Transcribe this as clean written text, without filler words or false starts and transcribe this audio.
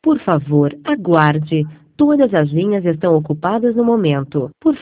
Por favor, aguarde. Todas as linhas estão ocupadas no momento. Por